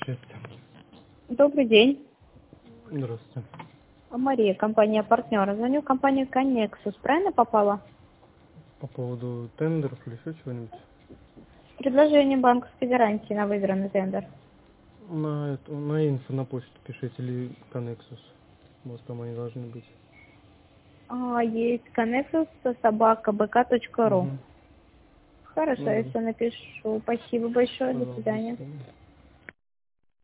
Здравствуйте. Добрый день. Здравствуйте. Мария, компания «Партнер». Звоню в компанию «Коннексус». Правильно попала? По поводу тендеров или еще чего-нибудь? Предложение банковской гарантии на выигранный тендер. На инфо на почту пишите или Connexus. Вот там они должны быть. Есть «Коннексус» @bk.ru. Угу. Хорошо, Ну я да. все напишу. Спасибо большое. До Пожалуйста, до свидания. свидания.